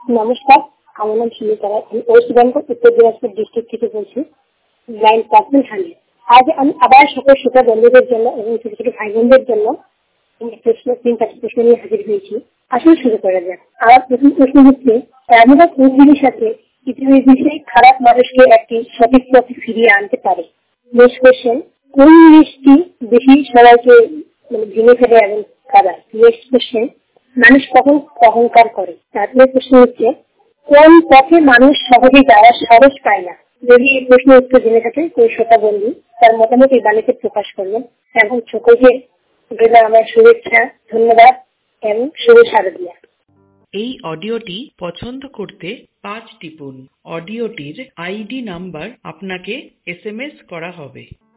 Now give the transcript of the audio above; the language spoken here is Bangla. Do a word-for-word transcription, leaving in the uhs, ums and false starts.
নমস্কার, আমার নাম সুমিতা রায়। আমি ওয়েস্ট বেঙ্গল উত্তর দিনাজপুর ডিস্ট্রিক্ট থেকে বলছি। Line percent hundred. আজ আমি আবার সকল শ্রোতা বন্ধুদের জন্য এবং ছোট ছোট ভাই বোনদের জন্য প্রশ্ন তিন চারটি প্রশ্ন নিয়ে হাজির হয়েছি। আসলে শুরু করা যাক। আমার প্রথম প্রশ্ন হচ্ছে, আমরা কোন জিনিসের সাথে পৃথিবীর বিষয়ে খারাপ মানুষকে একটি সঠিক পথে ফিরিয়ে আনতে পারে? নেক্সট কোয়েশ্চেন, কোন জিনিসটি বেশি সবাইকে মানে ভেঙে ফেলে এবং খারাপ? নেক্সট কোয়েশ্চেন, মানুষ কখন অহংকার করে? তারপরে প্রশ্ন হচ্ছে, কোন পথে মানুষ সহজে যাওয়ার সাহস পায় না? যদি এই প্রশ্নের উত্তর জেনে থাকে কোন শ্রোতা বন্ধু তার মতামত এই বাণীতে প্রকাশ করবেন এবং সকলকে আমার শুভেচ্ছা, ধন্যবাদ এবং শুভ শারদিয়া। এই অডিওটি পছন্দ করতে পাঁচ টিপুন। অডিওটির আইডি নাম্বার আপনাকে এস এম এস করা হবে।